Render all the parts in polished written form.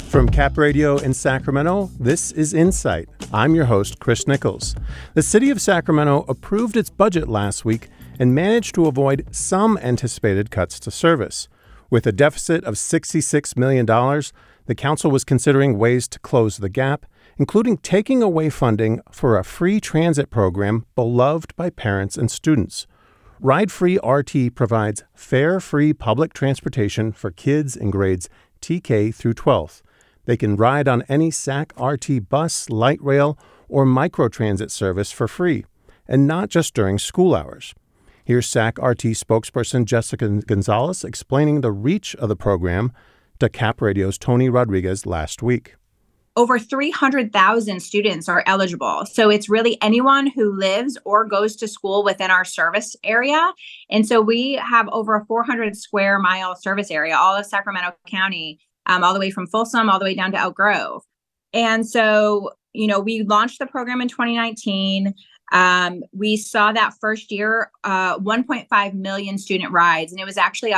From Cap Radio in Sacramento, this is Insight. I'm your host, Chris Nichols. The city of Sacramento approved its budget last week and managed to avoid some anticipated cuts to service. With a deficit of $66 million, the council was considering ways to close the gap, including taking away funding for a free transit program beloved by parents and students. Ride Free RT provides fare free public transportation for kids in grades TK through 12th. They can ride on any SAC RT bus, light rail, or microtransit service for free, and not just during school hours. Here's SAC RT spokesperson Jessica Gonzalez explaining the reach of the program to Cap Radio's Tony Rodriguez last week. Over 300,000 students are eligible. So it's really anyone who lives or goes to school within our service area. And so we have over a 400 square mile service area, all of Sacramento County, all the way from Folsom, all the way down to Elk Grove. And so, we launched the program in 2019. We saw that first year, 1.5 million student rides, and it was actually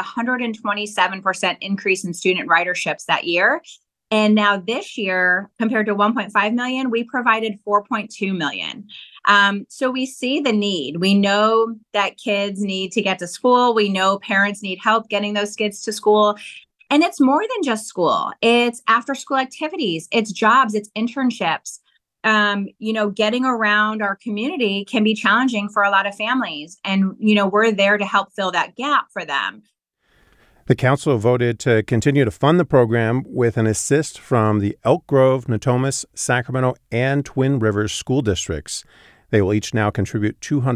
127% increase in student riderships that year. And now this year, compared to 1.5 million, we provided 4.2 million. So we see the need. We know that kids need to get to school. We know parents need help getting those kids to school. And it's more than just school. It's after school activities, it's jobs, it's internships. Getting around our community can be challenging for a lot of families. And, we're there to help fill that gap for them. The council voted to continue to fund the program with an assist from the Elk Grove, Natomas, Sacramento, and Twin Rivers school districts. They will each now contribute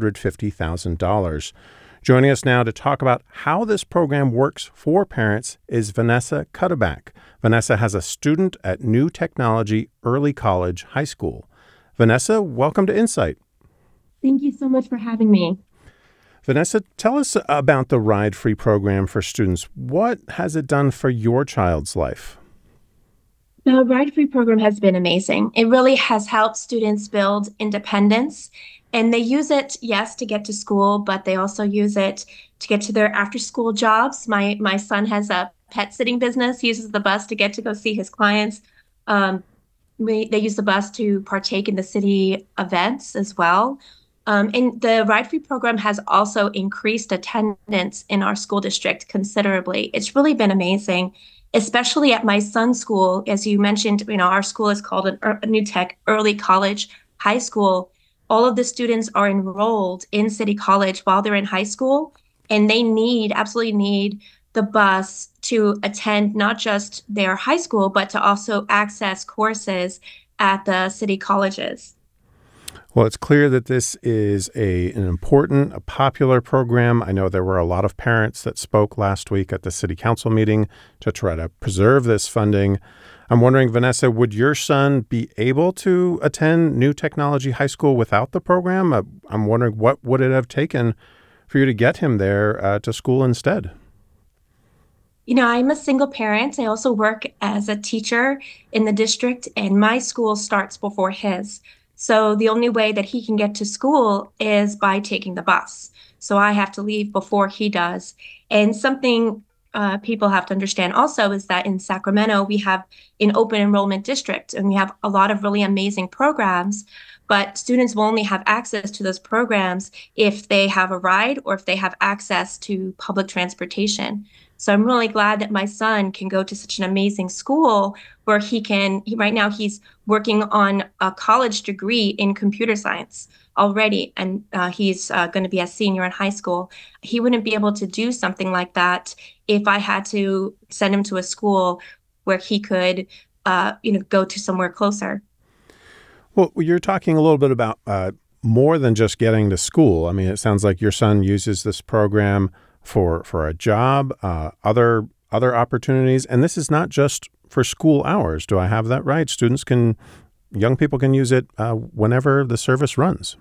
$250,000. Joining us now to talk about how this program works for parents is Vanessa Cuddeback. Vanessa has a student at New Technology Early College High School. Vanessa, welcome to Insight. Thank you so much for having me. Vanessa, tell us about the Ride Free program for students. What has it done for your child's life? The Ride Free program has been amazing. It really has helped students build independence. And they use it, yes, to get to school, but they also use it to get to their after-school jobs. My son has a pet sitting business. He uses the bus to get to go see his clients. They use the bus to partake in the city events as well. And the Ride Free program has also increased attendance in our school district considerably. It's really been amazing, especially at my son's school. As you mentioned, our school is called a New Tech Early College High School. All of the students are enrolled in City College while they're in high school, and they absolutely need the bus to attend not just their high school, but to also access courses at the city colleges. Well, it's clear that this is an important, a popular program. I know there were a lot of parents that spoke last week at the city council meeting to try to preserve this funding. I'm wondering, Vanessa, would your son be able to attend New Technology High School without the program? I'm wondering, what would it have taken for you to get him there to school instead? I'm a single parent. I also work as a teacher in the district, and my school starts before his. So the only way that he can get to school is by taking the bus. So I have to leave before he does. And something people have to understand also is that in Sacramento, we have an open enrollment district, and we have a lot of really amazing programs, but students will only have access to those programs if they have a ride or if they have access to public transportation. So I'm really glad that my son can go to such an amazing school where right now he's working on a college degree in computer science already, and he's going to be a senior in high school. He wouldn't be able to do something like that if I had to send him to a school where he could, go to somewhere closer. Well, you're talking a little bit about more than just getting to school. I mean, it sounds like your son uses this program for a job, other opportunities, and this is not just for school hours. Do I have that right? Young people can use it whenever the service runs.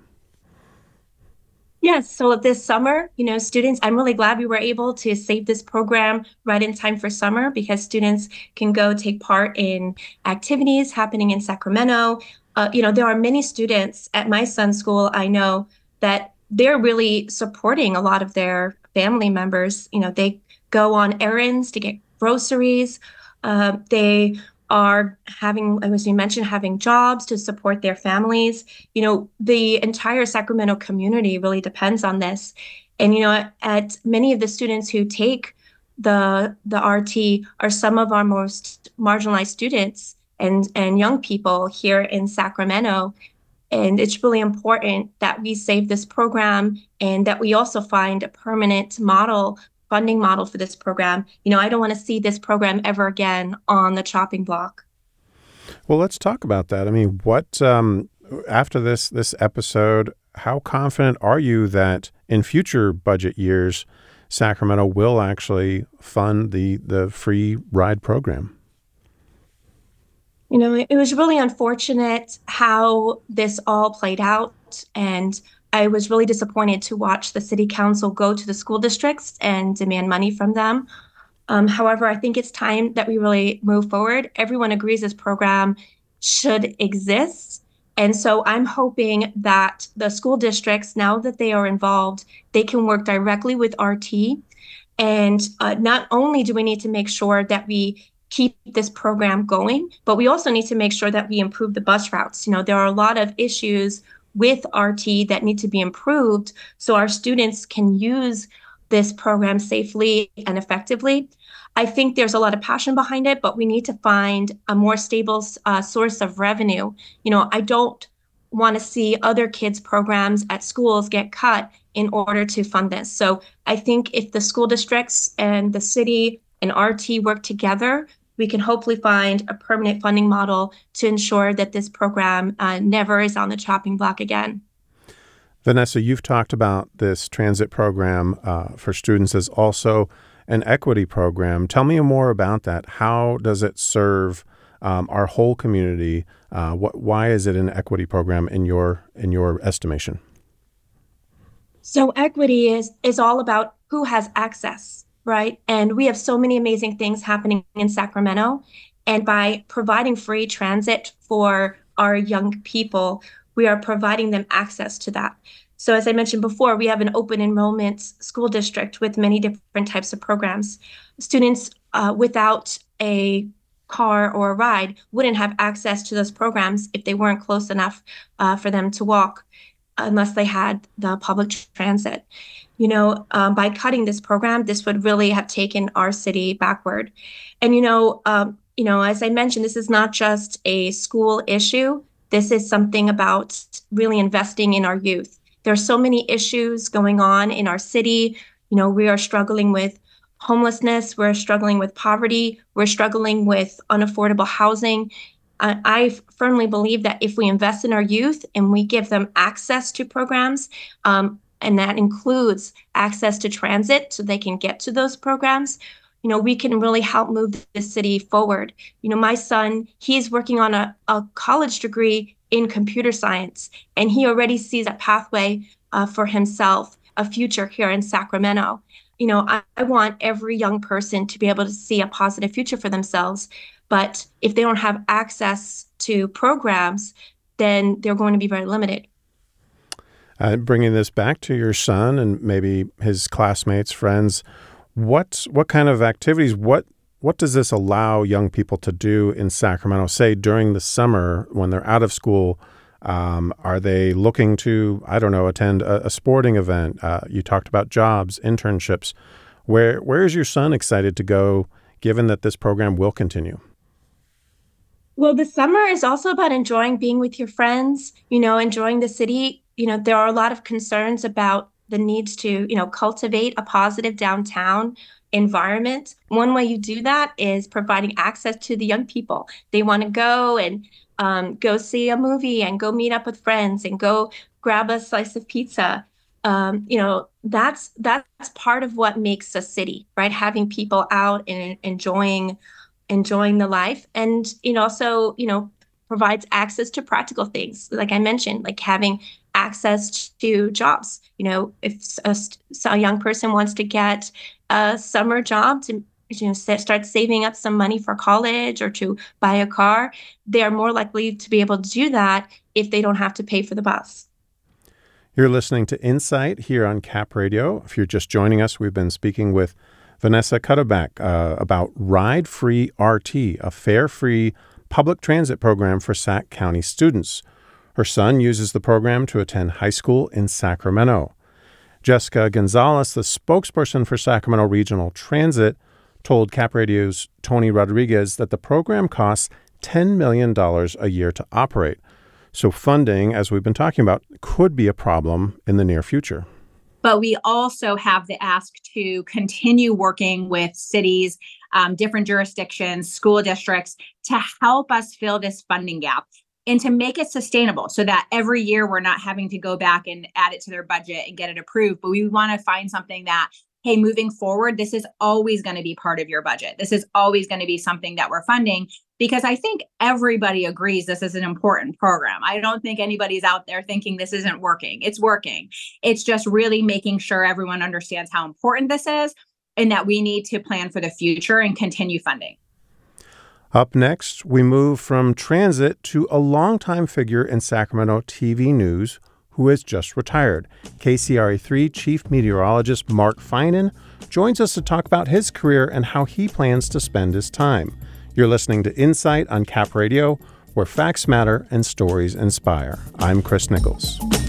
Yes. So this summer, students, I'm really glad we were able to save this program right in time for summer because students can go take part in activities happening in Sacramento. There are many students at my son's school, I know, that they're really supporting a lot of their family members. They go on errands to get groceries. They are having, as you mentioned, having jobs to support their families. The entire Sacramento community really depends on this. And, at many of the students who take the RT are some of our most marginalized students and young people here in Sacramento. And it's really important that we save this program and that we also find a permanent funding model for this program. I don't want to see this program ever again on the chopping block. Well, let's talk about that. I mean, what after this episode, how confident are you that in future budget years, Sacramento will actually fund the free ride program? It was really unfortunate how this all played out. And I was really disappointed to watch the city council go to the school districts and demand money from them. However, I think it's time that we really move forward. Everyone agrees this program should exist. And so I'm hoping that the school districts, now that they are involved, they can work directly with RT. And not only do we need to make sure that we keep this program going, but we also need to make sure that we improve the bus routes. There are a lot of issues with RT that need to be improved so our students can use this program safely and effectively. I think there's a lot of passion behind it, but we need to find a more stable source of revenue. I don't want to see other kids' programs at schools get cut in order to fund this. So I think if the school districts and the city and RT work together, we can hopefully find a permanent funding model to ensure that this program never is on the chopping block again. Vanessa, you've talked about this transit program for students as also an equity program. Tell me more about that. How does it serve our whole community? Why is it an equity program in your estimation? So equity is all about who has access, right? And we have so many amazing things happening in Sacramento. And by providing free transit for our young people, we are providing them access to that. So as I mentioned before, we have an open enrollment school district with many different types of programs. Students without a car or a ride wouldn't have access to those programs if they weren't close enough for them to walk, unless they had the public transit. By cutting this program, this would really have taken our city backward. And, as I mentioned, this is not just a school issue. This is something about really investing in our youth. There are so many issues going on in our city. We are struggling with homelessness. We're struggling with poverty. We're struggling with unaffordable housing. I firmly believe that if we invest in our youth and we give them access to programs, and that includes access to transit so they can get to those programs, we can really help move the city forward. My son, he's working on a college degree in computer science, and he already sees a pathway for himself, a future here in Sacramento. I want every young person to be able to see a positive future for themselves. But if they don't have access to programs, then they're going to be very limited. Bringing this back to your son and maybe his classmates, friends, what kind of activities, what does this allow young people to do in Sacramento, say during the summer when they're out of school? Are they looking to, attend a sporting event? You talked about jobs, internships. Where is your son excited to go, given that this program will continue? Well, the summer is also about enjoying being with your friends, enjoying the city. There are a lot of concerns about the needs to, cultivate a positive downtown environment. One way you do that is providing access to the young people. They want to go and go see a movie and go meet up with friends and go grab a slice of pizza. That's part of what makes a city, right? Having people out and enjoying the life. And it also, provides access to practical things. Like I mentioned, like having access to jobs. If a young person wants to get a summer job to start saving up some money for college or to buy a car, they are more likely to be able to do that if they don't have to pay for the bus. You're listening to Insight here on Cap Radio. If you're just joining us, we've been speaking with Vanessa Cutterback about Ride Free RT, a fare-free public transit program for Sac County students. Her son uses the program to attend high school in Sacramento. Jessica Gonzalez, the spokesperson for Sacramento Regional Transit, told Cap Radio's Tony Rodriguez that the program costs $10 million a year to operate. So funding, as we've been talking about, could be a problem in the near future. But we also have the ask to continue working with cities, different jurisdictions, school districts to help us fill this funding gap and to make it sustainable so that every year we're not having to go back and add it to their budget and get it approved. But we want to find something that, hey, moving forward, this is always going to be part of your budget. This is always going to be something that we're funding, because I think everybody agrees this is an important program. I don't think anybody's out there thinking this isn't working. It's working. It's just really making sure everyone understands how important this is and that we need to plan for the future and continue funding. Up next, we move from transit to a longtime figure in Sacramento TV news who has just retired. KCRA3 Chief Meteorologist Mark Finan joins us to talk about his career and how he plans to spend his time. You're listening to Insight on Cap Radio, where facts matter and stories inspire. I'm Chris Nichols.